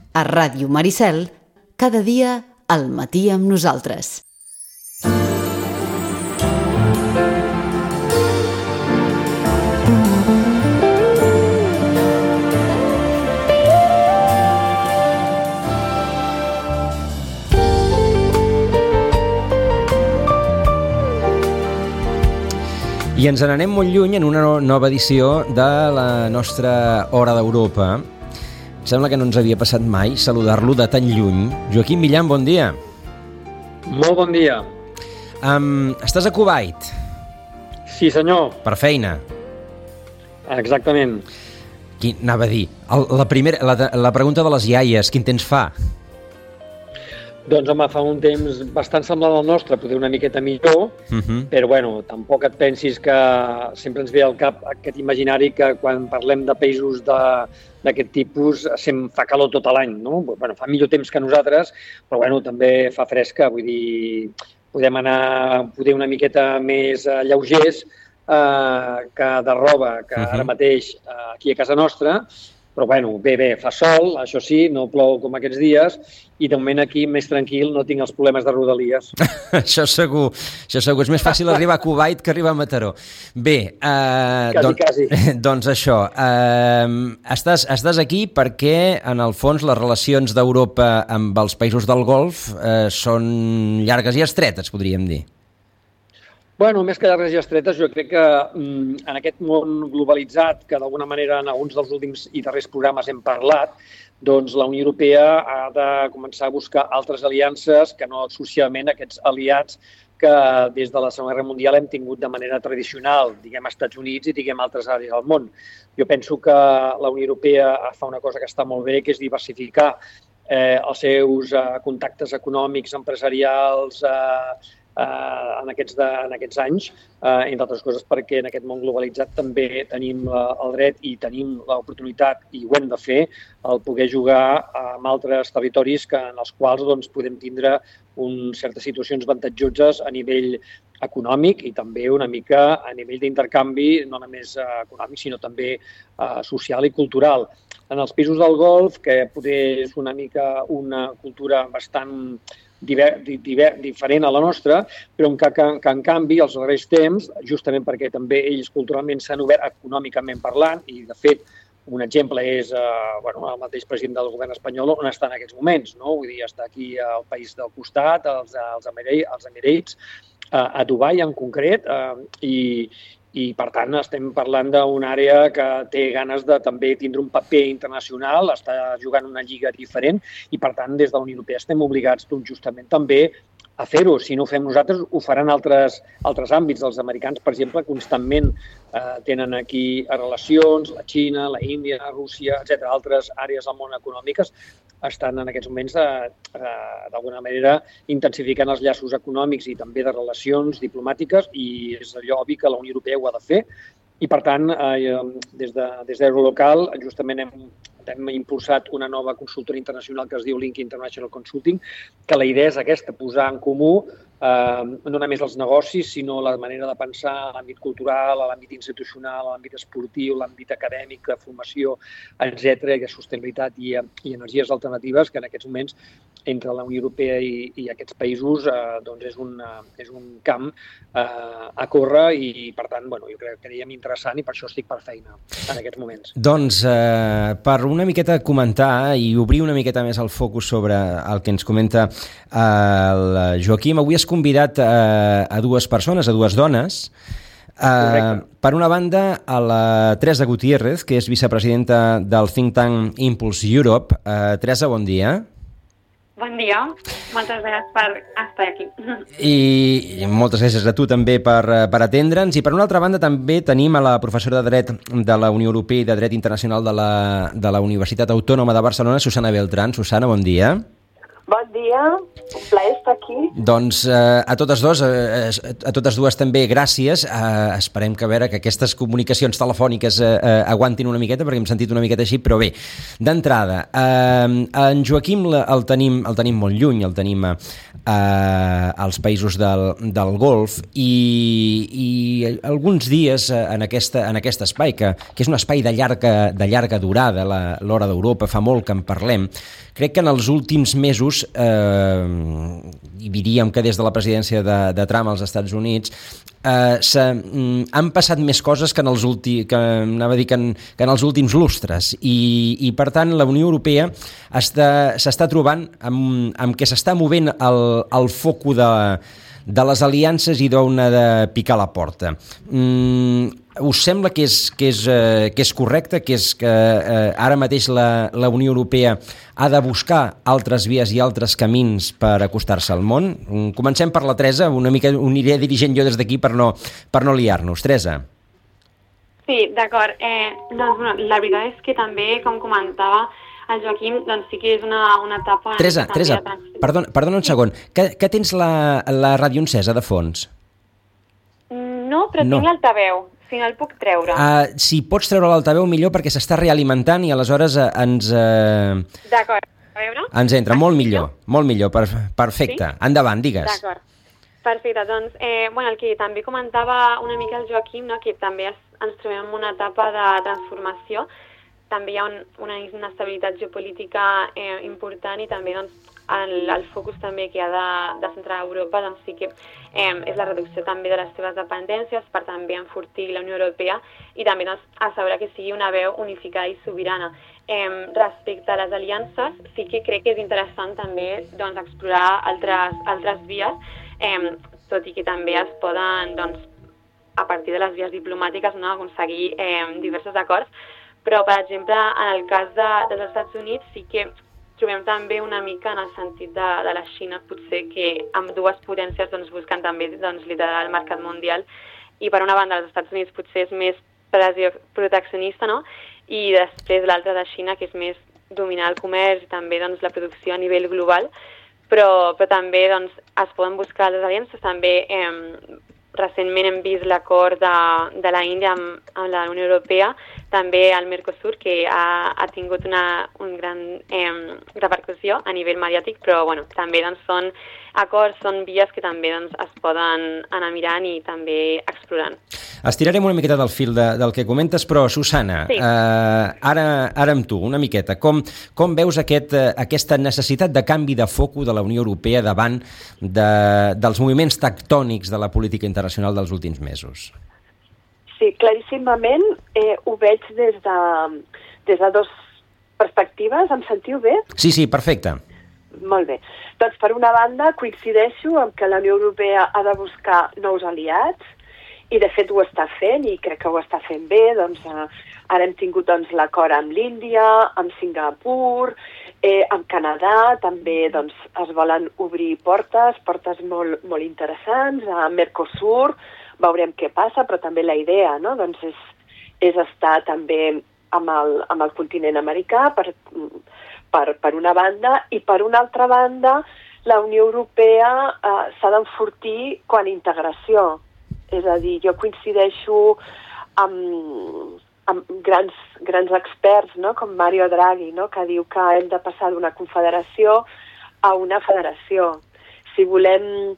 A Ràdio Maricel, cada dia al matí amb nosaltres. I ens n'anem molt lluny en una nova edició de la nostra Hora d'Europa. Sembla que no ens havia passat mai saludar-lo de tan lluny. Joaquim Millan, bon dia. Molt bon dia. Estàs a Kuwait? Sí, senyor. Per feina? Exactament. Anava a dir, la pregunta de les iaies, quin temps fa? Doncs, home, fa un temps bastant semblant al nostre, poder una miqueta millor, però, bueno, tampoc et pensis que sempre ens ve al cap aquest imaginari que quan parlem de països d'aquest tipus fa calor tot l'any, no? Bueno, fa millor temps que nosaltres, però, bueno, també fa fresca, vull dir, podem anar poder una miqueta més lleugers que de roba, que ara mateix aquí a casa nostra, però, bueno, bé, fa sol, això sí, no plou com aquests dies, i de moment aquí, més tranquil, no tinc els problemes de rodalies. Això segur. És més fàcil arribar a Kuwait que arribar a Mataró. Bé, quasi. Doncs això, estàs aquí perquè, en el fons, les relacions d'Europa amb els països del Golf són llargues i estretes, podríem dir. Bueno, més que llargues i estretes, jo crec que en aquest món globalitzat, que d'alguna manera en alguns dels últims i darrers programes hem parlat, doncs la Unió Europea ha de començar a buscar altres aliances que no socialment aquests aliats que des de la Segona Guerra Mundial hem tingut de manera tradicional, diguem Estats Units i diguem altres àrees del món. Jo penso que la Unió Europea fa una cosa que està molt bé, que és diversificar els seus contactes econòmics, empresarials, en aquests anys, entre altres coses perquè en aquest món globalitzat també tenim el dret i tenim l'oportunitat, i ho hem de fer, el poder jugar amb altres territoris en els quals doncs, podem tindre certes situacions avantatjoses a nivell econòmic i també una mica a nivell d'intercanvi, no només econòmic, sinó també social i cultural. En els països del Golf, que poder és una mica una cultura bastant diferent a la nostra, però que en canvi els darrers temps, justament perquè també ells culturalment s'han obert econòmicament parlant, i de fet un exemple és el mateix president del govern espanyol on està en aquests moments, no? Vull dir, està aquí al país del costat, als Emirates, a Dubai en concret, i per tant estem parlant d'una àrea que té ganes de també tindre un paper internacional, està jugant una lliga diferent i per tant des de la Unió Europea estem obligats justament també a fer-ho. Si no ho fem nosaltres, ho faran altres àmbits. Els americans, per exemple, constantment tenen aquí relacions, la Xina, la Índia, Rússia, etc. Altres àrees del món econòmiques estan en aquests moments d'alguna manera intensificant els llaços econòmics i també de relacions diplomàtiques i és allò obvi que la Unió Europea ho ha de fer. I, per tant, des d'Eurolocal justament hem impulsat una nova consultora internacional que es diu Link International Consulting, que la idea és aquesta, posar en comú no només els negocis, sinó la manera de pensar a l'àmbit cultural, a l'àmbit institucional, a l'àmbit esportiu, a l'àmbit acadèmic, de formació, etc., de sostenibilitat i energies alternatives, que en aquests moments entre la Unió Europea i aquests països doncs és un camp a córrer i, per tant, jo crec que creiem interessant i per això estic per feina en aquests moments. Doncs, per una miqueta comentar i obrir una miqueta més el focus sobre el que ens comenta el Joaquim, avui has convidat a dues persones, a dues dones. Per una banda, a la Teresa Gutiérrez, que és vicepresidenta del think tank Impulse Europe. Teresa, bon dia. Bon dia, moltes gràcies per estar aquí. I moltes gràcies a tu també per atendre'ns. I per una altra banda també tenim a la professora de Dret de la Unió Europea i de Dret Internacional de la Universitat Autònoma de Barcelona, Susana Beltrán. Susana, bon dia. Bon dia, un plaer estar aquí. Doncs a totes dues també gràcies. Esperem que, a veure, que aquestes comunicacions telefòniques aguantin una miqueta, perquè hem sentit una miqueta així, però bé, d'entrada, en Joaquim el tenim molt lluny, el tenim als països del Golf i alguns dies en aquest espai, que és un espai de llarga durada, l'Hora d'Europa, fa molt que en parlem. Crec que en els últims mesos, i diríem que des de la presidència de Trump als Estats Units, han passat més coses que en els últims lustres i per tant la Unió Europea s'està trobant amb que s'està movent el foco de les aliances i d'on ha de picar la porta. Us sembla que és correcte, que ara mateix la Unió Europea ha de buscar altres vies i altres camins per acostar-se al món? Comencem per la Teresa, una mica ho aniré dirigent jo des d'aquí per no liar-nos. Teresa. Sí, d'acord. La veritat és que també, com comentava el Joaquim, doncs sí que és una etapa... Teresa, perdona un segon. Que tens la ràdio encesa de fons? No, però tinc l'altaveu. Si no el puc treure. Si pots treure l'altaveu, millor, perquè s'està realimentant i aleshores ens... D'acord, a veure. Ens entra, molt millor, perfecte. Sí? Endavant, digues. D'acord, perfecte. Doncs, el que també comentava una mica el Joaquim, no? Que també ens trobem en una etapa de transformació, també hi ha una inestabilitat geopolítica important i també doncs, el focus també que ha de centrar Europa doncs, sí que és la reducció també de les seves dependències per també enfortir la Unió Europea i també doncs, assegurar que sigui una veu unificada i sobirana. Respecte a les aliances, sí que crec que és interessant també doncs, explorar altres vies, tot i que també es poden, doncs, a partir de les vies diplomàtiques, no, aconseguir diversos acords, però, per exemple, en el cas dels Estats Units sí que trobem també una mica en el sentit de la Xina, potser que amb dues potències doncs, busquen també doncs, liderar el mercat mundial i per una banda els Estats Units potser és més pressió proteccionista, no? I després l'altra de Xina que és més dominar el comerç i també doncs, la producció a nivell global, però també doncs, es poden buscar les aliances, també recentment hem vist l'acord de la Índia amb la Unió Europea, també el Mercosur, que ha tingut una gran repercussió a nivell mediàtic, però bueno, també doncs, són acords, són vies que també doncs, es poden anar mirant i també explorant. Estirarem una miqueta del fil del que comentes, però Susana, sí. Ara amb tu, una miqueta, com veus aquesta necessitat de canvi de foco de la Unió Europea davant dels moviments tectònics de la política internacional dels últims mesos? Sí, claríssimament ho veig des de dues perspectives. Em sentiu bé? Sí, perfecte. Molt bé. Doncs, per una banda, coincideixo amb que la Unió Europea ha de buscar nous aliats i, de fet, ho està fent i crec que ho està fent bé. Doncs, ara hem tingut l'acord amb l'Índia, amb Singapur, amb Canadà, també doncs, es volen obrir portes molt, molt interessants, a Mercosur, veurem què passa, però també la idea, no? Doncs és estar també amb el continent americà per una banda, i per una altra banda la Unió Europea s'ha d'enfortir quan a integració. És a dir, jo coincideixo amb grans experts, no? Com Mario Draghi, no? Que diu que hem de passar d'una confederació a una federació. Si volem,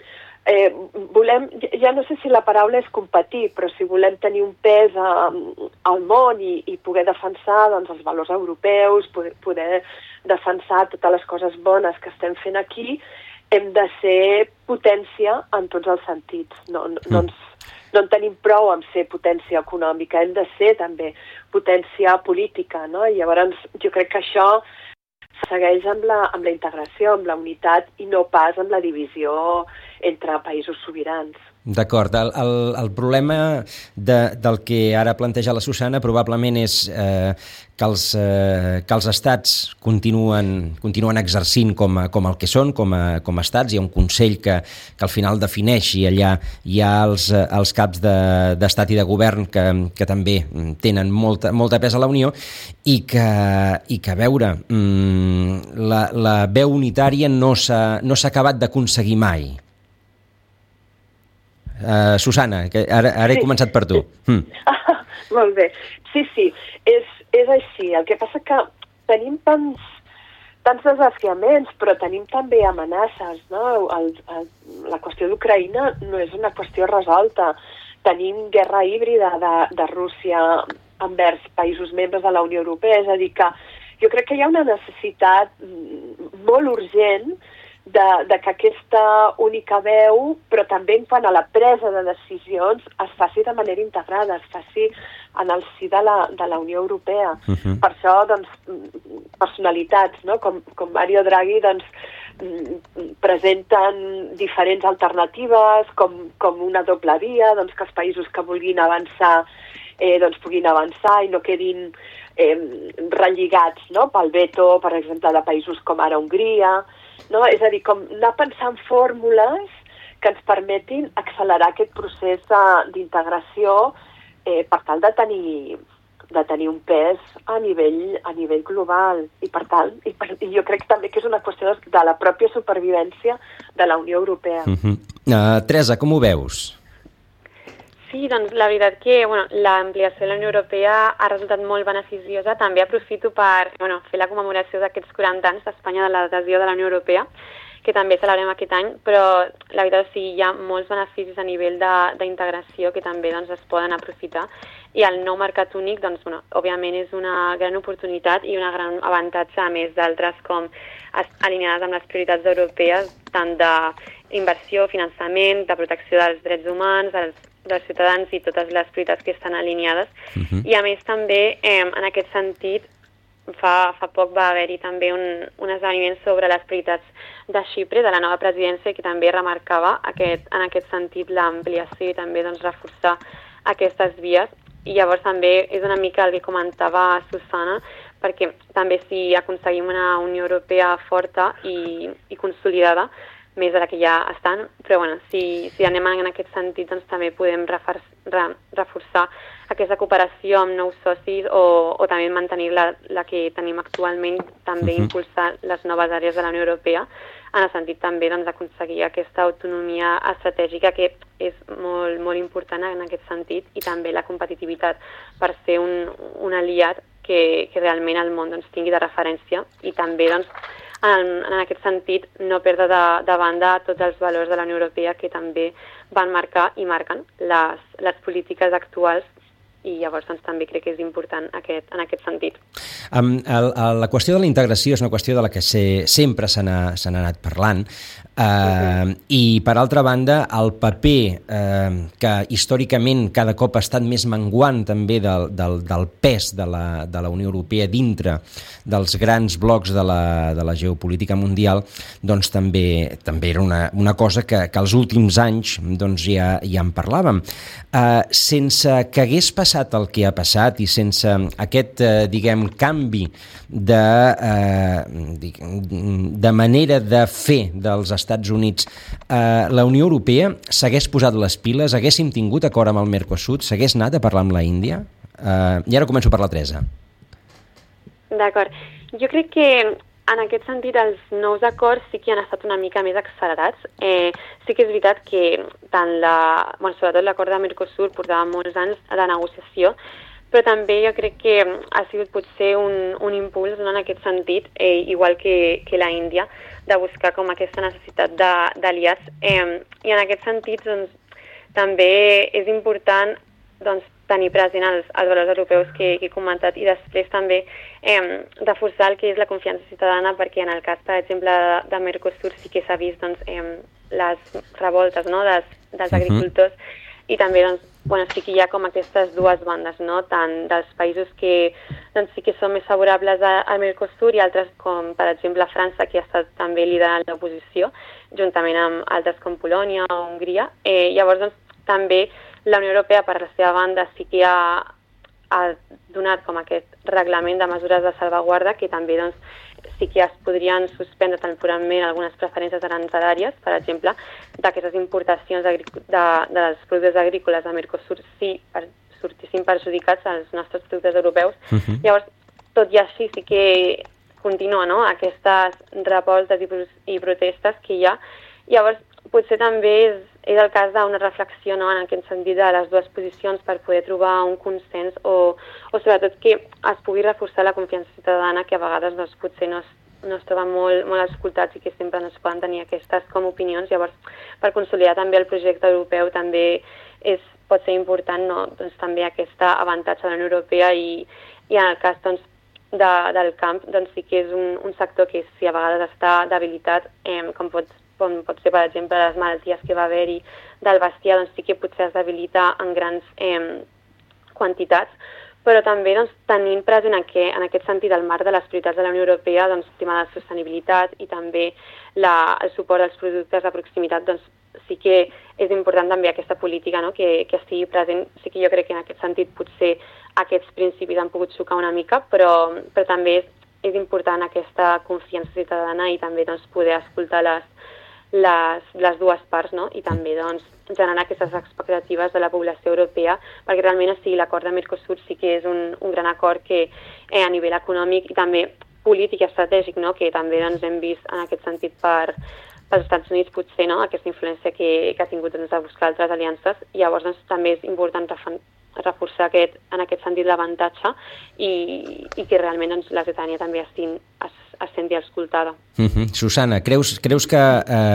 ja no sé si la paraula és competir, però si volem tenir un pes al món i poder defensar doncs, els valors europeus, poder defensar totes les coses bones que estem fent aquí, hem de ser potència en tots els sentits. No en tenim prou amb ser potència econòmica, hem de ser també potència política, no? I llavors jo crec que això segueix amb la integració, amb la unitat i no pas amb la divisió entre països sobirans. D'acord. El problema del que ara planteja la Susana probablement és que els estats continuen exercint com el que són, com a estats. Hi ha un Consell que al final defineix i allà hi ha els caps d'estat i de govern que també tenen molta pes a la Unió i que a veure, la veu unitària no s'ha acabat d'aconseguir mai. Susana, que ara he començat per tu. Molt bé. Sí, és així. El que passa que tenim tants desafiaments, però tenim també amenaces, no? La qüestió d'Ucraïna no és una qüestió resolta. Tenim guerra híbrida de Rússia envers països membres de la Unió Europea, és a dir que jo crec que hi ha una necessitat molt urgent de que aquesta única veu, però també en quant a la presa de decisions, es faci de manera integrada, es faci en el si de la Unió Europea. Per això, doncs, personalitats, no? com Mario Draghi, doncs, presenten diferents alternatives, com una doble via, doncs, que els països que vulguin avançar doncs puguin avançar i no quedin relligats, no? Pel veto, per exemple, de països com ara Hongria, no? És a dir, com anar pensant fórmules que ens permetin accelerar aquest procés d'integració per tal de tenir un pes a nivell global i per tant, i jo crec també que és una qüestió de la pròpia supervivència de la Unió Europea. Teresa, com ho veus? Sí, doncs la veritat que l'ampliació de la Unió Europea ha resultat molt beneficiosa. També aprofito per fer la commemoració d'aquests 40 anys d'Espanya de l'adhesió de la Unió Europea, que també celebrem aquest any, però la veritat hi ha molts beneficis a nivell d'integració que també doncs, es poden aprofitar. I el nou mercat únic, doncs, òbviament, és una gran oportunitat i un gran avantatge, a més d'altres com alineades amb les prioritats europees, tant d'inversió, finançament, de protecció dels drets humans, dels ciutadans i totes les prioritats que estan alineades. I a més també, en aquest sentit, fa poc va haver-hi també un esdeveniment sobre les prioritats de Xipre, de la nova presidència, que també remarcava en aquest sentit l'ampliació i també doncs, reforçar aquestes vies. I llavors també és una mica el que comentava Susana, perquè també si aconseguim una Unió Europea forta i consolidada, més de la que ja estan, però si anem en aquest sentit doncs també podem reforçar aquesta cooperació amb nous socis o també mantenir la que tenim actualment, també impulsar les noves àrees de la Unió Europea, en el sentit també d'aconseguir aquesta autonomia estratègica que és molt, molt important en aquest sentit, i també la competitivitat per ser un aliat que realment el món tingui de referència, i també en aquest sentit no perdre de banda tots els valors de la Unió Europea que també van marcar i marquen les polítiques actuals, i llavors també crec que és important en aquest sentit. La qüestió de la integració és una qüestió de la que sempre se n'ha anat parlant, i per altra banda el paper que històricament cada cop ha estat més menguant també del pes de la Unió Europea dintre dels grans blocs de la geopolítica mundial, doncs també era una cosa que als últims anys doncs ja en parlàvem. Sense que hagués passat el que ha passat i sense aquest, canvi de manera de fer dels Estats Units, la Unió Europea s'hagués posat les piles, haguéssim tingut acord amb el Mercosur, s'hagués anat a parlar amb la Índia? I ara començo per la Teresa. D'acord. Jo crec que en aquest sentit els nous acords sí que han estat una mica més accelerats. Sí que és veritat que sobretot l'acord de Mercosur portava molts anys de negociació, però també jo crec que ha sigut potser un impuls en aquest sentit, igual que la Índia, de buscar com aquesta necessitat d'aliats. I en aquest sentit doncs, també és important tenir present els valors europeus que he comentat, i després també reforçar el que és la confiança ciutadana, perquè en el cas, per exemple, de Mercosur sí que s'ha vist les revoltes dels agricultors, i també sí que hi ha com aquestes dues bandes, no? Tant dels països que sí que són més favorables al Mercosur, i altres com, per exemple, França, que ha estat també liderant l'oposició, juntament amb altres com Polònia o Hongria. Llavors, també la Unió Europea, per la seva banda, sí que ha donat com aquest reglament de mesures de salvaguarda, que també sí que es podrien suspendre temporalment algunes preferències aranzelàries, per exemple, d'aquestes importacions dels productes agrícoles de Mercosur, si sortissin perjudicats als nostres productes europeus. Llavors, tot i així, sí que continua, no?, aquestes revoltes i protestes que hi ha. Llavors, potser també és el cas d'una reflexió, no?, en aquest sentit de les dues posicions per poder trobar un consens o sobretot que es pugui reforçar la confiança ciutadana, que a vegades doncs, potser no es troben molt escoltats i que sempre no es poden tenir aquestes com opinions. Llavors, per consolidar també el projecte europeu també pot ser important, no?, doncs, també aquest avantatge de la Unió Europea i en el cas doncs, del camp doncs, sí que és un sector que si a vegades està debilitat, com pot ser, per exemple, les malalties que va haver-hi del bestiar, doncs sí que potser es debilita en grans quantitats, però també doncs, tenint present en aquest sentit el marc de les prioritats de la Unió Europea, doncs, el tema de la sostenibilitat i també el suport als productes de proximitat, doncs sí que és important també aquesta política, no?, que estigui present. Sí que jo crec que en aquest sentit potser aquests principis han pogut xocar una mica, però també és important aquesta confiança ciutadana i també doncs, poder escoltar les dues parts, no?, i també doncs, generar aquestes expectatives de la població europea, perquè realment l'acord de Mercosur sí que és un gran acord que a nivell econòmic i també polític i estratègic, no?, que també doncs, hem vist en aquest sentit pels Estats Units potser, no?, aquesta influència que ha tingut doncs, a buscar altres aliances. I llavors doncs, també és important reforçar en aquest sentit l'avantatge i que realment doncs, la ciutadania també es senti escoltada. Susana, creus que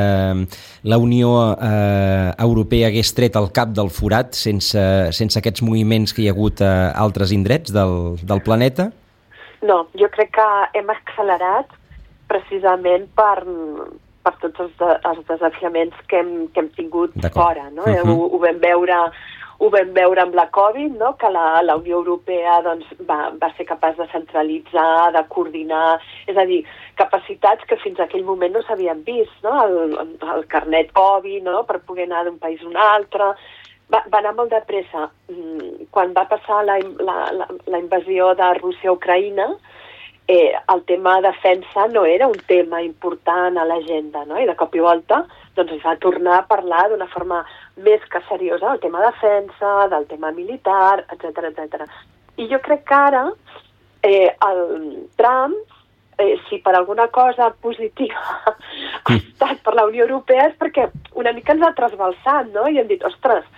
la Unió Europea hagués tret el cap del forat sense aquests moviments que hi ha hagut a altres indrets del planeta? No, jo crec que hem accelerat precisament per tots els desafiaments que hem tingut fora, no? Ho vam veure amb la Covid, no?, que la Unió Europea doncs, va ser capaç de centralitzar, de coordinar, és a dir, capacitats que fins a aquell moment no s'havien vist, no?, el carnet Covid, no?, per poder anar d'un país a un altre. Va anar molt de pressa. Quan va passar la invasió de Rússia a Ucraïna, el tema defensa no era un tema important a l'agenda, no? I de cop i volta doncs, es va tornar a parlar d'una forma més que seriosa del tema defensa, del tema militar, etc. I jo crec que ara el Trump, si per alguna cosa positiva ha estat per la Unió Europea, és perquè una mica ens ha trasbalsat, no? I hem dit, ostres,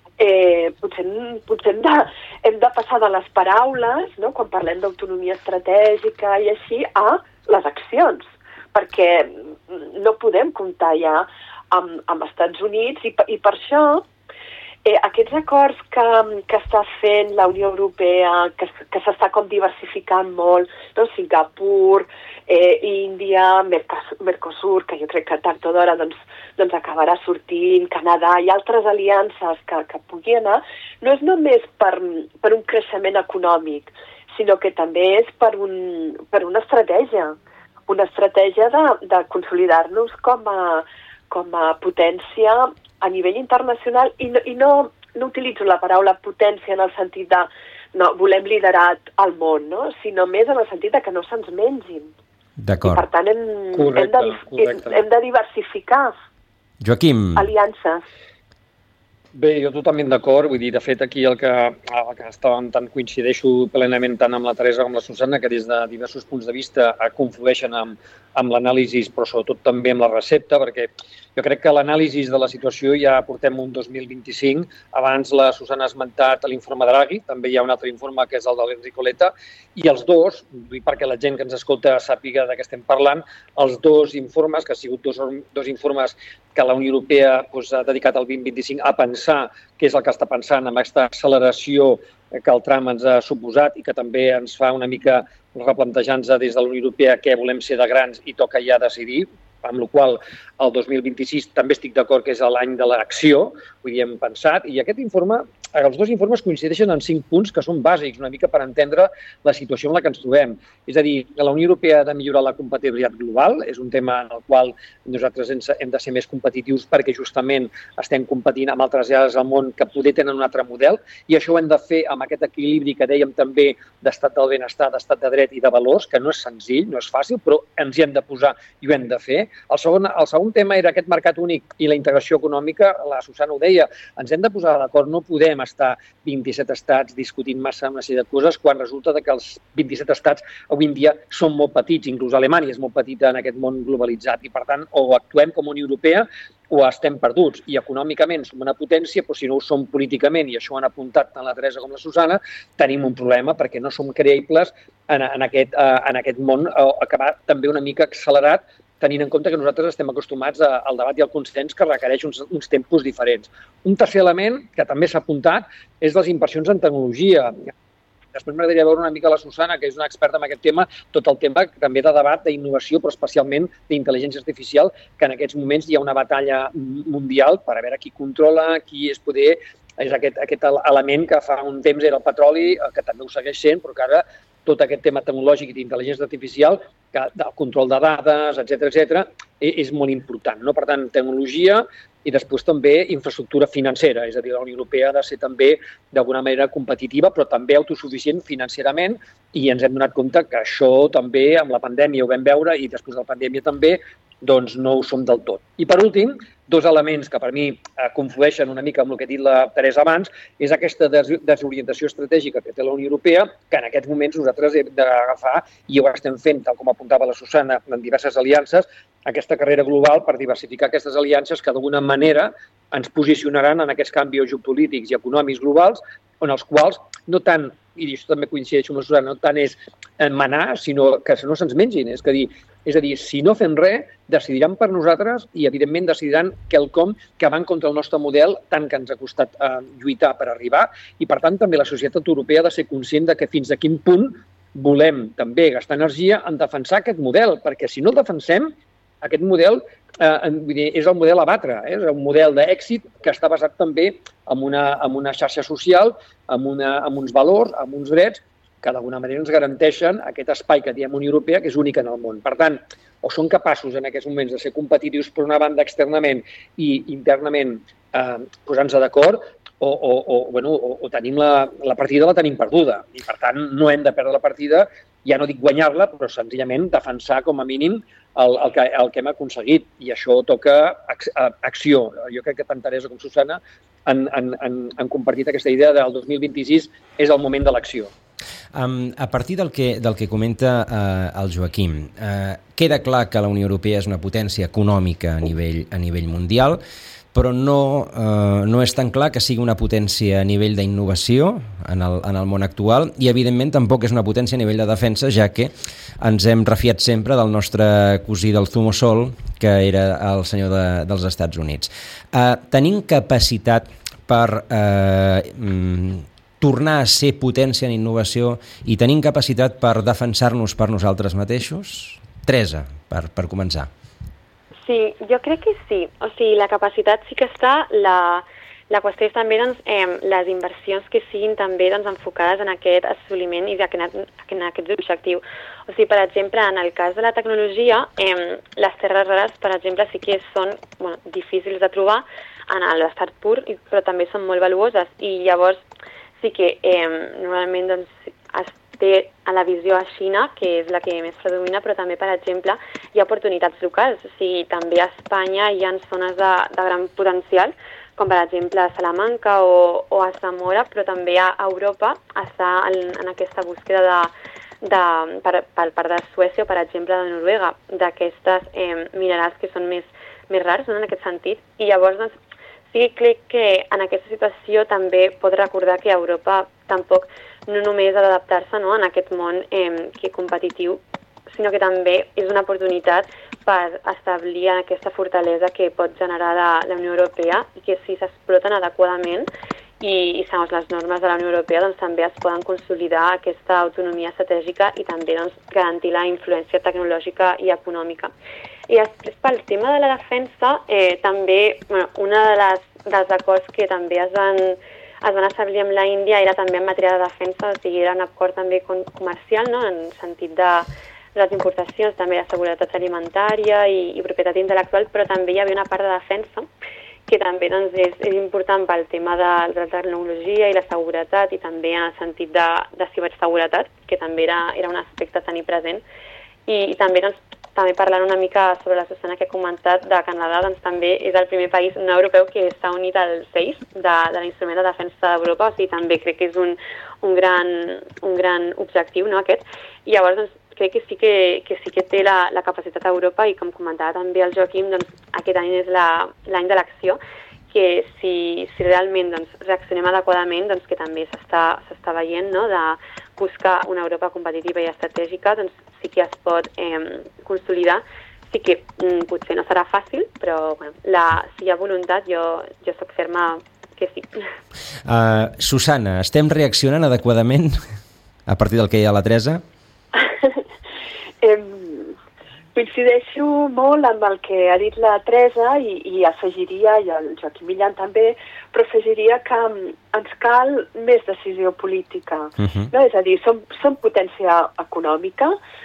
potser hem de passar de les paraules, no?, quan parlem d'autonomia estratègica i així, a les accions, perquè no podem comptar ja amb Estats Units i per això aquests acords que està fent la Unió Europea, que s'està com diversificant molt, no? Singapur, Índia, Mercosur, que jo crec que tard o d'hora doncs acabarà sortint, Canadà i altres aliances que pugui anar, no és només per un creixement econòmic, sinó que també és per una estratègia de consolidar-nos com a potència a nivell internacional i no utilitzo la paraula potència en el sentit de no, volem liderar el món, no? Sinó més en el sentit de que no se'ns mengin. D'acord. I per tant hem de diversificar aliances. Bé, jo totalment d'acord, vull dir, de fet aquí el que estàvem tant coincideixo plenament tant amb la Teresa com la Susana, que des de diversos punts de vista conflueixen amb l'anàlisi, però sobretot també amb la recepta, perquè jo crec que l'anàlisi de la situació ja portem un 2025. Abans la Susana ha esmentat l'informe Draghi, també hi ha un altre informe que és el de l'Enrico Letta, i els dos, perquè la gent que ens escolta sàpiga de què estem parlant, els dos informes, que han sigut dos informes que la Unió Europea ha dedicat al 2025 a pensar què és el que està pensant amb aquesta acceleració que el Trump ens ha suposat i que també ens fa una mica replantejar-nos des de la Unió Europea què volem ser de grans i toca ja decidir, amb la qual el 2026 també estic d'acord que és l'any de l'acció, vull dir, hem pensat, i aquest informe, els dos informes coincideixen en 5 punts que són bàsics, una mica per entendre la situació en la que ens trobem. És a dir, la Unió Europea ha de millorar la competitivitat global, és un tema en el qual nosaltres hem de ser més competitius perquè justament estem competint amb altres llacs del món que poder tenen un altre model, i això ho hem de fer amb aquest equilibri que dèiem també d'estat del benestar, d'estat de dret i de valors, que no és senzill, no és fàcil, però ens hi hem de posar i ho hem de fer. El segon tema era aquest mercat únic i la integració econòmica. La Susana ho deia, ens hem de posar d'acord, no podem estar 27 estats discutint massa una sèrie de coses quan resulta que els 27 estats avui en dia són molt petits, inclús Alemanya és molt petita en aquest món globalitzat i per tant o actuem com a Unió Europea o estem perduts. I econòmicament som una potència, però si no ho som políticament, i això ho han apuntat tant la Teresa com la Susana, tenim un problema perquè no som creïbles en aquest món que va també una mica accelerat, tenint en compte que nosaltres estem acostumats al debat i al consens que requereix uns tempos diferents. Un tercer element que també s'ha apuntat és les inversions en tecnologia. Després m'agradaria veure una mica la Susana, que és una experta en aquest tema, tot el tema també de debat, d'innovació, però especialment d'intel·ligència artificial, que en aquests moments hi ha una batalla mundial per a veure qui controla, qui és poder. És aquest element que fa un temps era el petroli, que també ho segueix sent, però que ara tot aquest tema tecnològic i d'intel·ligència artificial, el control de dades, etc., és molt important. Per tant, tecnologia i després també infraestructura financera. És a dir, la Unió Europea ha de ser també d'alguna manera competitiva, però també autosuficient financerament, i ens hem donat compte que això també amb la pandèmia ho vam veure i després de la pandèmia també, doncs no ho som del tot. I per últim, dos elements que per mi conflueixen una mica amb el que ha dit la Teresa abans, és aquesta desorientació estratègica que té la Unió Europea, que en aquests moments nosaltres hem d'agafar, i ho estem fent, tal com apuntava la Susana, en diverses aliances, aquesta carrera global per diversificar aquestes aliances que d'alguna manera ens posicionaran en aquests canvis geopolítics i econòmics globals, on els quals no tant, i això també coincideixo amb la Susana, no tant és manar, sinó que no se'ns mengin. És a dir, si no fem res, decidiran per nosaltres i, evidentment, decidiran quelcom que va en contra del nostre model, tant que ens ha costat lluitar per arribar, i, per tant, també la societat europea ha de ser conscient de que fins a quin punt volem també gastar energia en defensar aquest model, perquè si no el defensem, aquest model és el model a batre, és un model d'èxit que està basat també en una xarxa social, en uns valors, en uns drets, que d'alguna manera ens garanteixen aquest espai que diem Unió Europea, que és únic en el món. Per tant, o són capaços en aquests moments de ser competitius per una banda externament i internament posant-se d'acord, o tenim la partida la tenim perduda. I per tant, no hem de perdre la partida, ja no dic guanyar-la, però senzillament defensar com a mínim el que hem aconseguit. I això toca acció. Jo crec que tant Teresa com Susana han compartit aquesta idea del 2026 és el moment de l'acció. A partir del que comenta el Joaquim, queda clar que la Unió Europea és una potència econòmica a nivell mundial, però no és tan clar que sigui una potència a nivell d'innovació en el món actual i, evidentment, tampoc és una potència a nivell de defensa, ja que ens hem refiat sempre del nostre cosí del Zumosol, que era el senyor dels Estats Units. Tenim capacitat per tornar a ser potència en innovació i tenim capacitat per defensar-nos per nosaltres mateixos? Teresa, per començar. Sí, jo crec que sí. O sigui, la capacitat sí que està. La qüestió és també les inversions que siguin també enfocades en aquest assoliment i en aquest objectiu. O sigui, per exemple, en el cas de la tecnologia, les terres rares, per exemple, sí que són difícils de trobar en l'estat pur, però també són molt valuoses. I llavors sí que normalment es té a la visió a Xina, que és la que més predomina, però també, per exemple, hi ha oportunitats locals. O sigui, també a Espanya hi ha zones de gran potencial, com per exemple a Salamanca o a Zamora, però també a Europa està en aquesta búsqueda per part de Suècia o, per exemple, de Noruega, d'aquestes minerals que són més rars, en aquest sentit. I llavors, sí que crec que en aquesta situació també pot recordar que Europa tampoc no només ha d'adaptar-se en aquest món competitiu, sinó que també és una oportunitat per establir aquesta fortalesa que pot generar la Unió Europea i que si s'exploten adequadament i segons les normes de la Unió Europea també es poden consolidar aquesta autonomia estratègica i també garantir la influència tecnològica i econòmica. I després, pel tema de la defensa, també un dels acords que també es van establir amb la Índia era també en matèria de defensa, o sigui, era un acord també comercial, en el sentit de les importacions, també de seguretat alimentària i propietat intel·lectual, però també hi havia una part de defensa que també és important pel tema de la tecnologia i la seguretat i també en el sentit de ciberseguretat, que també era un aspecte a tenir present. I també també parlant una mica sobre la Susana que ha comentat de Canadà, doncs també és el primer país no europeu que s'ha unit al CEIS de l'Instrument de Defensa d'Europa, o sigui, també crec que és un gran objectiu, no, aquest. I llavors, doncs, crec que sí que té la capacitat a Europa i, com comentava també el Joaquim, doncs, aquest any és l'any de l'acció, que si realment doncs, reaccionem adequadament, doncs, que també s'està veient, no, de buscar una Europa competitiva i estratègica, doncs sí que es pot consolidar. Sí que potser no serà fàcil, però bueno, si hi ha voluntat, jo soc ferma que sí. Susana, estem reaccionant adequadament a partir del que hi ha la Teresa? Coincideixo molt amb el que ha dit la Teresa i afegiria, i el Joaquim Millan també, però afegiria que ens cal més decisió política. No? És a dir, som potència econòmica,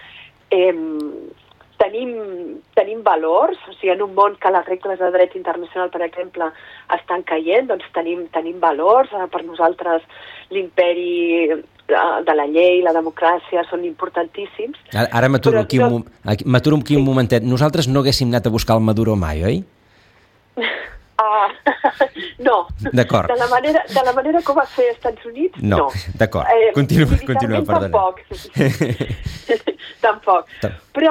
tenim valors, o sigui, en un món que les regles de dret internacional, per exemple, estan caient, doncs tenim valors. Per nosaltres l'imperi de la llei, la democràcia, són importantíssims. Ara m'aturo aquí un momentet. Nosaltres no haguéssim anat a buscar el Maduro mai, oi? No. D'acord. De la manera com va fer als Estats Units, no. D'acord. Continua, perdona. Tampoc. Però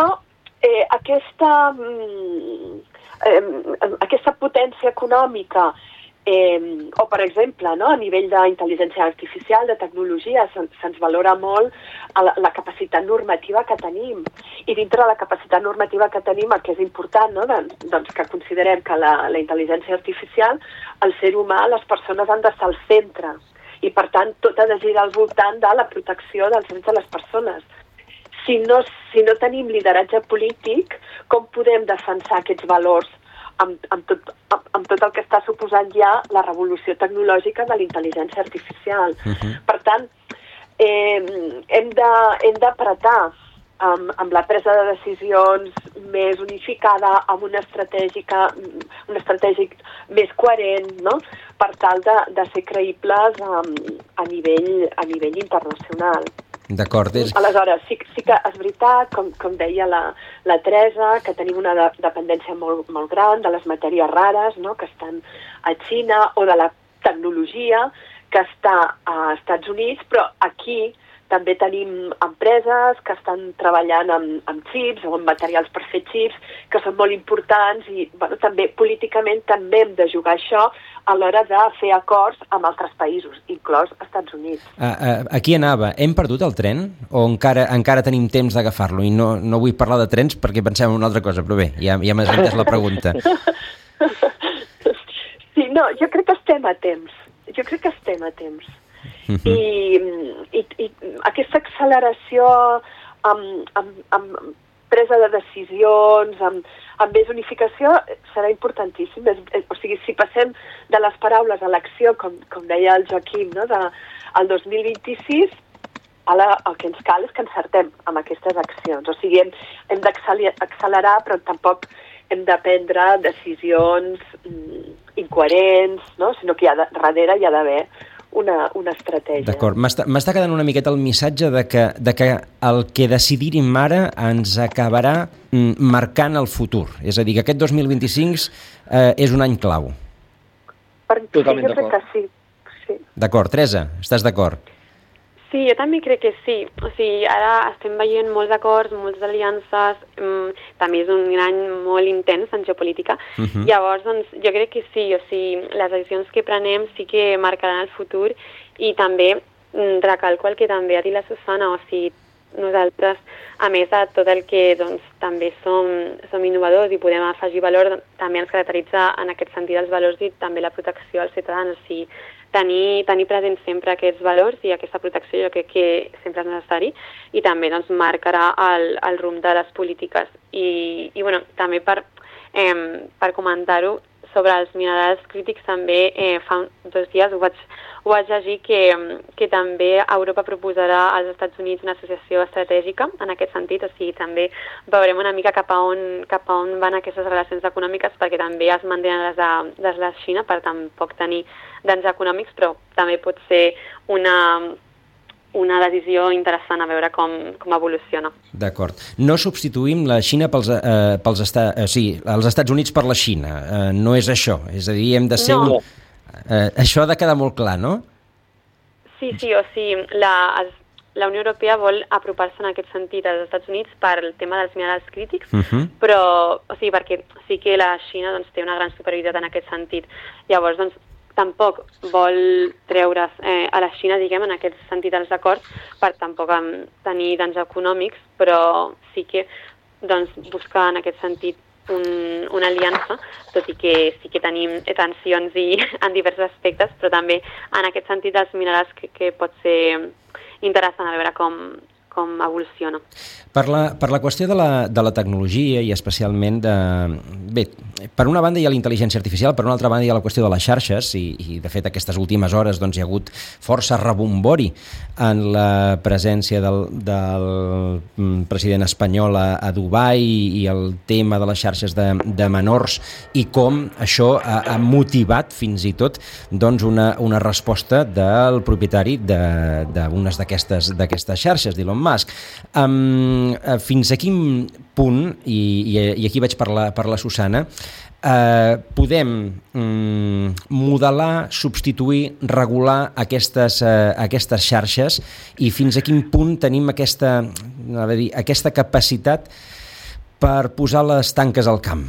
aquesta potència econòmica, o per exemple, no, a nivell d'intel·ligència artificial, de tecnologia, se'ns valora molt la capacitat normativa que tenim. I dintre de la capacitat normativa que tenim, el que és important, no, doncs que considerem que la intel·ligència artificial, el ser humà, les persones han d'estar al centre. I per tant, tot ha de girar al voltant de la protecció dels drets de les persones. Si no tenim lideratge polític, com podem defensar aquests valors amb tot el que està suposant ja la revolució tecnològica de la intel·ligència artificial? Per tant, hem d'apretar amb la presa de decisions més unificada, amb una estratègic més coherent, no? Per tal de ser creïbles a nivell internacional. D'acord. Aleshores, sí que és veritat, com deia la Teresa, que tenim una dependència molt, molt gran de les matèries rares, no?, que estan a Xina, o de la tecnologia que està a Estats Units, però aquí també tenim empreses que estan treballant amb xips o amb materials per fer xips, que són molt importants i bueno, també políticament també hem de jugar això a l'hora de fer acords amb altres països, inclòs Estats Units. Aquí anava. Hem perdut el tren o encara tenim temps d'agafar-lo? I no vull parlar de trens perquè pensem en una altra cosa, però bé, ja m'has entès la pregunta. Sí, no, jo crec que estem a temps. I aquesta acceleració amb presa de decisions, amb més unificació, serà importantíssim. O sigui, si passem de les paraules a l'acció, com deia el Joaquim, no, al 2026, el que ens cal és que encertem amb aquestes accions. O sigui, hem d'accelerar, però tampoc hem de prendre decisions incoherents, no? Sinó que darrere hi ha d'haver una estratègia. D'acord. M'està quedant una miqueta el missatge de que el que decidim ara ens acabarà marcant el futur. És a dir, que aquest 2025 és un any clau. Totalment d'acord. Jo crec que sí. D'acord. Teresa, estàs d'acord? Sí, jo també crec que sí. O sigui, ara estem veient molts acords, moltes aliances, també és un any molt intens en geopolítica. Llavors, doncs, jo crec que sí, o sigui, les decisions que prenem sí que marcaran el futur i també recalco el que també ha dit la Susana, o sigui, nosaltres, a més de tot el que doncs, també som innovadors i podem afegir valor, també ens caracteritza en aquest sentit els valors i també la protecció als ciutadans, o sigui, tenir present sempre aquests valors i aquesta protecció jo crec que sempre és necessari i també doncs, marcarà el rumb de les polítiques. I bueno, també per comentar-ho sobre els minerals crítics també fa 2 dies ho vaig llegir que també Europa proposarà als Estats Units una associació estratègica en aquest sentit, o sigui, també veurem una mica cap a on van aquestes relacions econòmiques perquè també es mantenen les de la Xina per tampoc tenir danys econòmics, però també pot ser una una decisió interessant a veure com evoluciona. D'acord. No substituïm la Xina els Estats Units per la Xina. No és això. És a dir, hem de ser... No. Això ha de quedar molt clar, no? Sí, o sigui, la Unió Europea vol apropar-se en aquest sentit als Estats Units per el tema dels minerals crítics, però, o sigui, perquè sí que la Xina doncs, té una gran superioritat en aquest sentit. Llavors, doncs, tampoc vol treure's a la Xina, diguem, en aquest sentit els acords, per tampoc tenir danys econòmics, però sí que doncs, buscar en aquest sentit una aliança, tot i que sí que tenim tensions en diversos aspectes, però també en aquest sentit dels minerals que pot ser interessant a veure com evoluciona. Per la qüestió de la tecnologia i especialment Bé, per una banda hi ha la intel·ligència artificial, per una altra banda hi ha la qüestió de les xarxes i de fet aquestes últimes hores doncs, hi ha hagut força rebombori en la presència del president espanyol a Dubai i el tema de les xarxes de menors i com això ha motivat fins i tot doncs, una resposta del propietari d'unes d'aquestes xarxes, d'Elon Musk. Fins a quin punt, i aquí vaig per la Susana, podem modelar, substituir, regular aquestes xarxes i fins a quin punt tenim aquesta capacitat per posar les tanques al camp?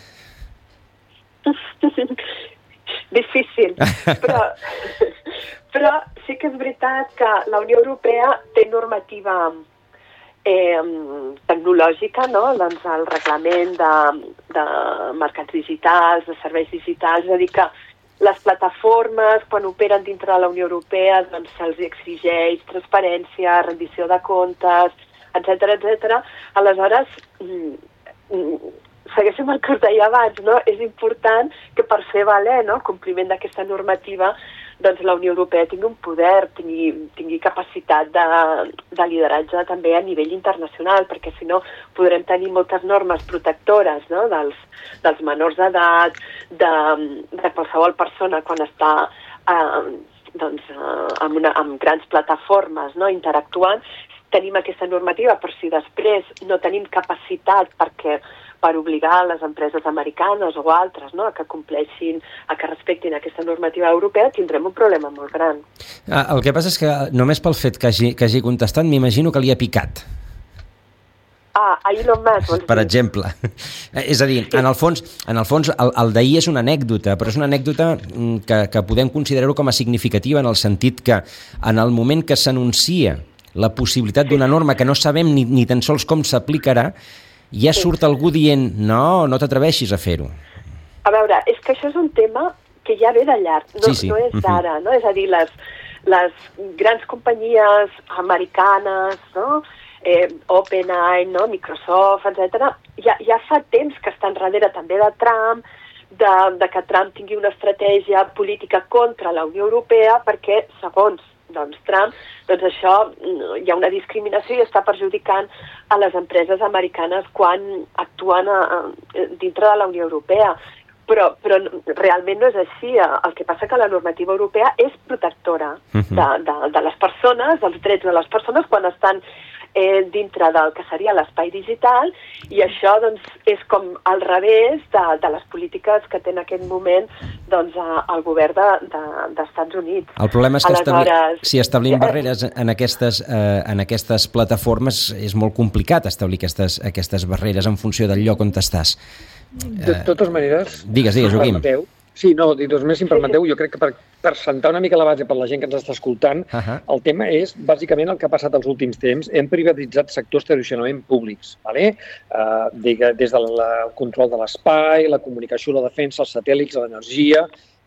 Difícil, però sí que és veritat que la Unió Europea té normativa tecnològica, no? Doncs el reglament de mercats digitals, de serveis digitals, és a dir que les plataformes, quan operen dintre de la Unió Europea, doncs se'ls exigeix transparència, rendició de comptes, etc. Aleshores, segueixo amb el que us deia abans, no? És important que per fer valer el compliment d'aquesta normativa doncs la Unió Europea tingui un poder, tingui capacitat de lideratge també a nivell internacional, perquè si no podrem tenir moltes normes protectores, no? dels menors d'edat, de qualsevol persona quan està amb grans plataformes, no? Interactuant. Tenim aquesta normativa, però si després no tenim capacitat per obligar les empreses americanes o altres, no? a que compleixin, a que respectin aquesta normativa europea, tindrem un problema molt gran. El que passa és que només pel fet que hagi contestat m'imagino que li ha picat. A Elon Musk, per exemple. És a dir, en el fons el d'ahir és una anècdota, però és una anècdota que podem considerar-ho com a significativa en el sentit que en el moment que s'anuncia la possibilitat d'una norma que no sabem ni tan sols com s'aplicarà, ja surt algú dient no t'atreveixis a fer-ho. A veure, és que això és un tema que ja ve de llarg, no és d'ara, no? És a dir, les grans companyies americanes, no? OpenAI, no? Microsoft, etc. Ja fa temps que estan darrere també de Trump, de que Trump tingui una estratègia política contra la Unió Europea perquè, segons Trump, doncs això hi ha una discriminació i està perjudicant a les empreses americanes quan actuen dintre de la Unió Europea. Però realment no és així. El que passa que la normativa europea és protectora de les persones, dels drets de les persones quan estan dintre del que seria l'espai digital, i això doncs, és com al revés de les polítiques que té en aquest moment doncs, el govern d'Estats Units. El problema és que si establim barreres en aquestes plataformes és molt complicat establir aquestes barreres en funció del lloc on estàs. De totes maneres... Digues, Joaquim. Sí, no, de totes maneres, si em permeteu, jo crec que per sentar una mica la base per la gent que ens està escoltant, el tema és, bàsicament, el que ha passat els últims temps. Hem privatitzat sectors tradicionalment públics, des del control de l'espai, la comunicació, la defensa, els satèl·lits, l'energia,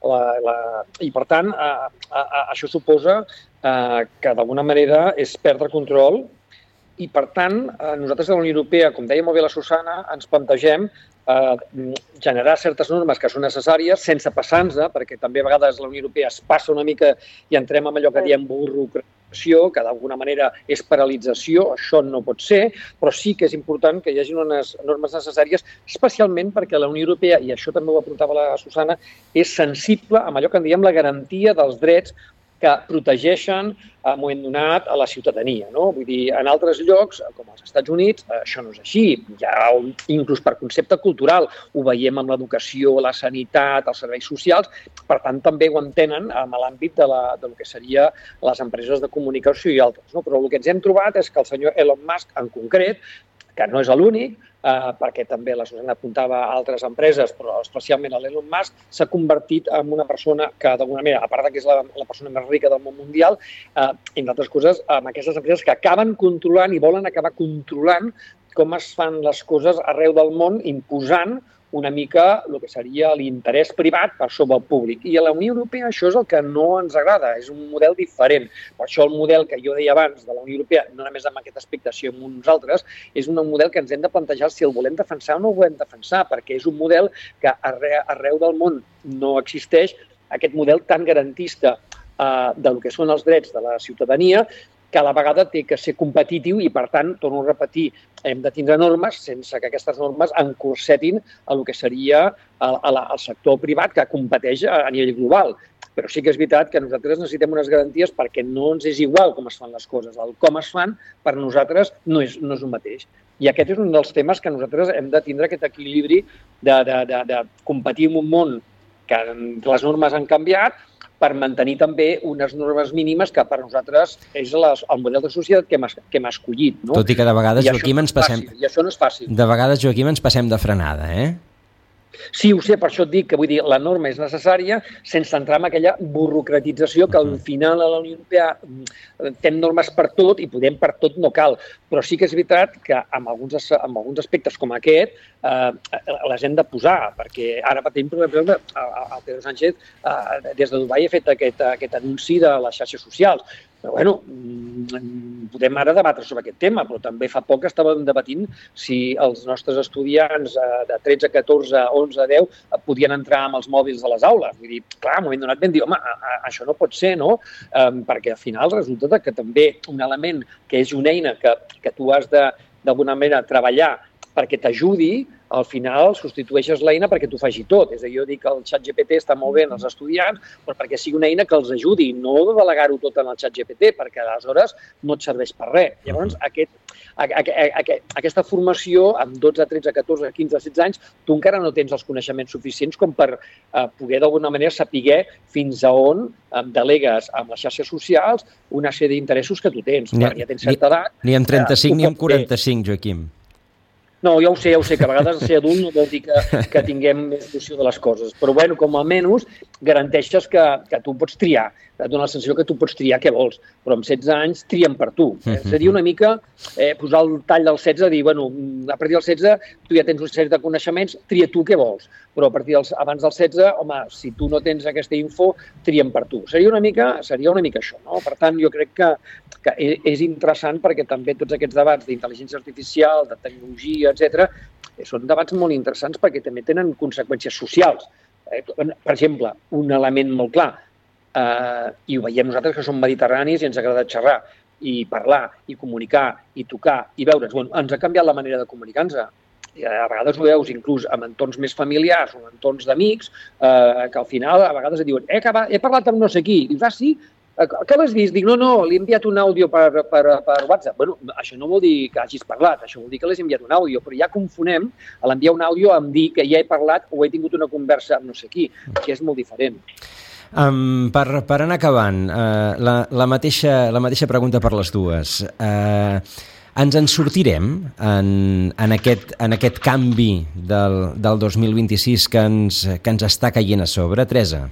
i, per tant, això suposa que, d'alguna manera, és perdre control i, per tant, nosaltres de la Unió Europea, com deia molt bé la Susana, ens plantegem generar certes normes que són necessàries sense passar-nos, perquè també a vegades la Unió Europea es passa una mica i entrem en allò que diem burocràcia, que d'alguna manera és paralització, això no pot ser, però sí que és important que hi hagi unes normes necessàries, especialment perquè la Unió Europea, i això també ho apuntava la Susana, és sensible amb allò que en diem la garantia dels drets que protegeixen a un moment donat a la ciutadania. No? Vull dir, en altres llocs, com als Estats Units, això no és així. Inclús per concepte cultural, ho veiem amb l'educació, la sanitat, els serveis socials, per tant també ho entenen en l'àmbit del que seria les empreses de comunicació i altres. No? Però el que ens hem trobat és que el senyor Elon Musk, en concret, que no és l'únic, perquè també la Susana apuntava a altres empreses, però especialment l'Elon Musk, s'ha convertit en una persona que, d'alguna manera, a part que és la persona més rica del món mundial, entre altres coses, amb aquestes empreses que acaben controlant i volen acabar controlant com es fan les coses arreu del món, imposant una mica el que seria l'interès privat per sobre el públic. I a la Unió Europea això és el que no ens agrada, és un model diferent. Per això el model que jo deia abans de la Unió Europea, no només amb aquest aspecte, sinó amb uns altres, és un model que ens hem de plantejar si el volem defensar o no el volem defensar, perquè és un model que arreu del món no existeix, aquest model tan garantista del que són els drets de la ciutadania, que a la vegada té que ser competitiu i, per tant, torno a repetir, hem de tindre normes sense que aquestes normes encursetin el que seria el sector privat que competeix a nivell global. Però sí que és veritat que nosaltres necessitem unes garanties perquè no ens és igual com es fan les coses. El com es fan, per nosaltres, no és el mateix. I aquest és un dels temes que nosaltres hem de tindre aquest equilibri de competir en un món que les normes han canviat, per mantenir també unes normes mínimes que per nosaltres és el model de societat que hem escollit. No? Tot i que de vegades, Joaquim, ens passem... I això no és fàcil. De vegades, Joaquim, ens passem de frenada, Sí, ho sé, per això et dic que vull dir, la norma és necessària sense entrar en aquella burocratització que al final a la Unió Europea fem normes per tot i podem per tot no cal. Però sí que és veritat que amb alguns aspectes com aquest les hem de posar, perquè ara, per exemple, el Pedro Sánchez des de Dubai ha fet aquest anunci de les xarxes socials. Però, bueno, podem ara debatre sobre aquest tema, però també fa poc estàvem debatint si els nostres estudiants de 13, 14, 11, 10 podien entrar amb els mòbils a les aules. Vull dir, clar, en un moment donat vam dir, home, això no pot ser, no? Perquè al final resulta que també un element que és una eina que tu has d'alguna manera treballar perquè t'ajudi, al final substitueixes l'eina perquè t'ho faci tot. És a dir, jo dic que el ChatGPT està molt bé en els estudiants, però perquè sigui una eina que els ajudi, no de delegar-ho tot en el ChatGPT, perquè aleshores no et serveix per res. Llavors, aquesta formació, amb 12, 13, 14, 15, 16 anys, tu encara no tens els coneixements suficients com per poder d'alguna manera saber fins a on delegues amb les xarxes socials una sèrie d'interessos que tu tens. Quan ja tens certa edat... Ni amb 35 ni amb 45, Joaquim. No, ja ho sé, que a vegades ser adult no vol dir que tinguem més noció de les coses. Però, bueno, com almenys garanteixes que tu pots triar. Et dona la sensació que tu pots triar què vols. Però amb 16 anys trien per tu. Seria una mica posar el tall del 16 i dir, bueno, a partir del 16 tu ja tens un sèrie de coneixements, tria tu què vols. Però a partir abans del 16, home, si tu no tens aquesta info, trien per tu. Seria una mica això, no? Per tant, jo crec que és interessant perquè també tots aquests debats d'intel·ligència artificial, de tecnologia, etc., són debats molt interessants perquè també tenen conseqüències socials. Per exemple, un element molt clar, i ho veiem nosaltres que som mediterranis i ens agrada xerrar i parlar i comunicar i tocar i veure's. Bueno, ens ha canviat la manera de comunicar-nos. A vegades ho veus inclús en entorns més familiars o en entorns d'amics que al final a vegades et diuen he parlat amb no sé qui. Dius, sí? Què l'has vist? Dic, no, li he enviat un àudio per WhatsApp. Bueno, això no vol dir que hagis parlat, això vol dir que l'has enviat un àudio, però ja confonem a l'enviar un àudio amb dir que ja he parlat o he tingut una conversa amb no sé qui, que és molt diferent. Per anar acabant, la mateixa pregunta per les dues. Ens en sortirem en aquest canvi del 2026 que ens està caient a sobre, Teresa?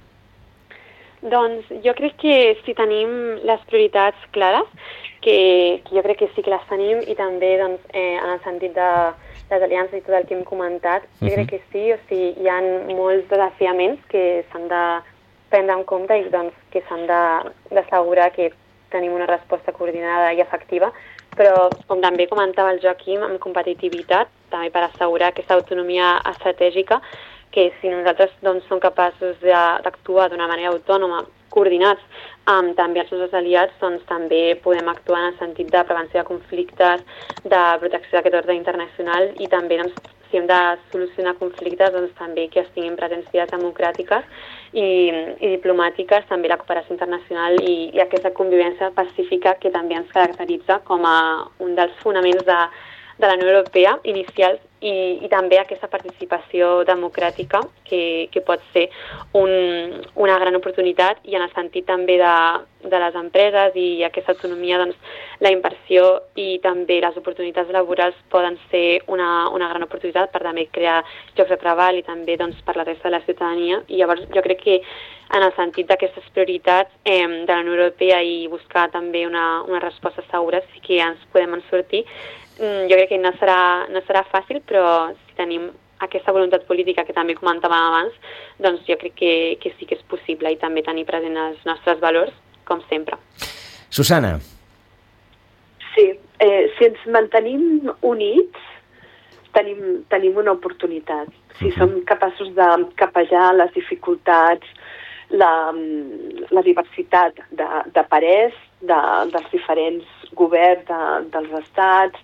Doncs jo crec que si tenim les prioritats clares, que jo crec que sí que les tenim, i també doncs, en el sentit de les aliances i tot el que hem comentat, jo crec que sí, o sigui, hi ha molts desafiaments que s'han de prendre en compte i doncs, que s'han d'assegurar que tenim una resposta coordinada i efectiva, però com també comentava el Joaquim, amb competitivitat, també per assegurar aquesta autonomia estratègica, que si nosaltres doncs, som capaços d'actuar d'una manera autònoma, coordinats amb també els nostres aliats, doncs també podem actuar en el sentit de prevenció de conflictes, de protecció d'aquest ordre internacional i també doncs, si hem de solucionar conflictes, doncs també que es tinguin presents vies democràtiques i diplomàtiques, també la cooperació internacional i aquesta convivència pacífica que també ens caracteritza com a un dels fonaments de la Unió Europea inicials i també aquesta participació democràtica que pot ser una gran oportunitat i en el sentit també de les empreses i aquesta autonomia, doncs la inversió i també les oportunitats laborals poden ser una gran oportunitat per també crear llocs de treball i també doncs, per la resta de la ciutadania. I llavors jo crec que en el sentit d'aquestes prioritats de la Unió Europea i buscar també una resposta segura sí que ens podem en sortir. Jo crec que no serà fàcil, però si tenim aquesta voluntat política que també comentàvem abans, doncs jo crec que sí que és possible i també tenir present els nostres valors, com sempre. Susana. Sí, si ens mantenim units, tenim una oportunitat. Si som capaços de capejar les dificultats, la diversitat de parers, dels diferents governs dels estats,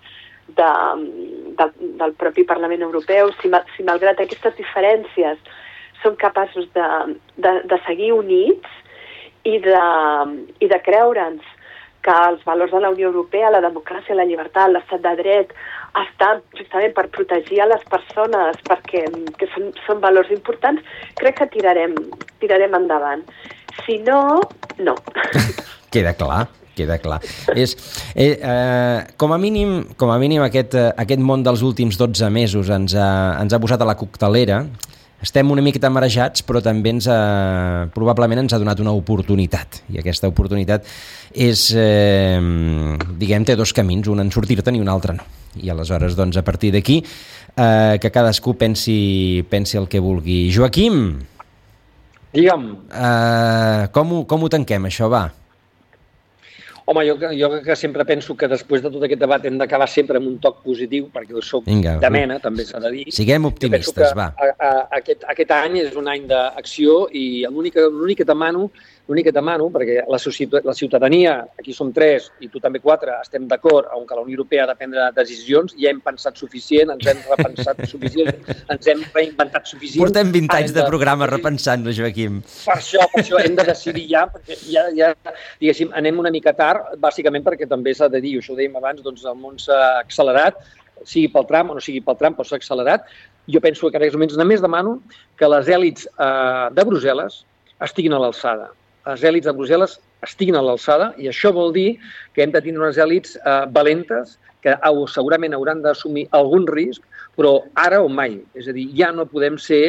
del propi Parlament Europeu, si malgrat aquestes diferències som capaços de seguir units i de creure'ns que els valors de la Unió Europea, la democràcia, la llibertat, l'estat de dret, estan justament per protegir a les persones, perquè són valors importants, crec que tirarem endavant. Si no, no. Queda clar. Com a mínim aquest món dels últims 12 mesos ens ha posat a la coctelera. Estem una miqueta marejats, però també probablement ens ha donat una oportunitat. I aquesta oportunitat és, té dos camins, un en sortir-te'n i un altre no. I aleshores, doncs, a partir d'aquí, que cadascú pensi el que vulgui. Joaquim! Digue'm. Com ho tanquem, això, va? Home, jo que sempre penso que després de tot aquest debat hem d'acabar sempre amb un toc positiu, perquè jo soc de mena, també s'ha de dir. Siguem optimistes, va. Aquest any és un any d'acció i l'únic que demano, perquè la ciutadania, aquí som 3 i tu també 4, estem d'acord en que la Unió Europea ha de prendre decisions, ja hem pensat suficient, ens hem repensat suficient, ens hem reinventat suficient. Portem 20 anys de programa repensant-lo, Joaquim. Per això hem de decidir ja, perquè ja diguéssim, anem una mica tard, bàsicament perquè també s'ha de dir, això ho dèiem abans, doncs el món s'ha accelerat, sigui pel Trump o no sigui pel Trump, però s'ha accelerat. Jo penso que en aquests moments només demano que les èlits de Brussel·les estiguin a l'alçada. Les èlits de Brussel·les estiguin a l'alçada i això vol dir que hem de tenir unes èlits valentes que segurament hauran d'assumir algun risc, però ara o mai. És a dir, ja no podem ser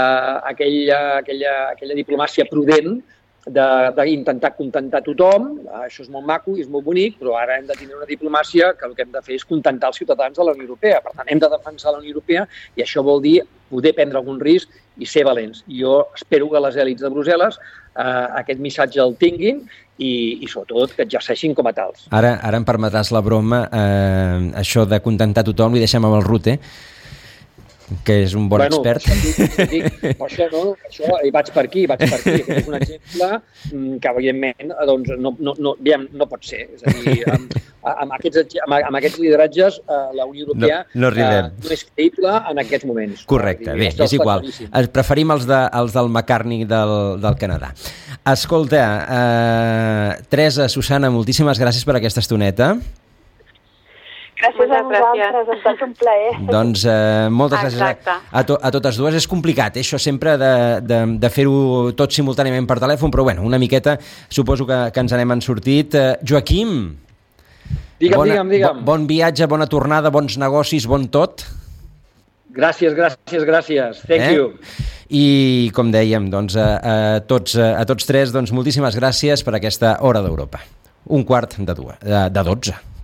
aquella diplomàcia prudent d'intentar contentar tothom. Això és molt maco i és molt bonic, però ara hem de tenir una diplomàcia que el que hem de fer és contentar els ciutadans de la Unió Europea. Per tant, hem de defensar la Unió Europea i això vol dir poder prendre algun risc i ser valents. Jo espero que les èlits de Brussel·les aquest missatge el tinguin i sobretot que exerceixin com a tals. Ara em permetràs la broma, això de contentar tothom li deixem amb el Rute, que és un bon expert. Això vaig per aquí, és un exemple que evidentment no pot ser. És a dir, amb aquests lideratges la Unió Europea no és creïble en aquests moments. Correcte, bé, és igual. Preferim els del McCartney del Canadà. Escolta, Teresa, Susana, moltíssimes gràcies per aquesta estoneta. Gràcies a vosaltres, ha estat un plaer. Doncs moltes gràcies a totes dues. És complicat, això sempre de fer-ho tot simultàniament per telèfon, però bueno, una miqueta suposo que ens n'hem sortit. Joaquim, digue'm. Bon viatge, bona tornada, bons negocis, bon tot. Gràcies. Thank you. I com dèiem, doncs, a tots tres, doncs, moltíssimes gràcies per aquesta Hora d'Europa. 1:15 de 12.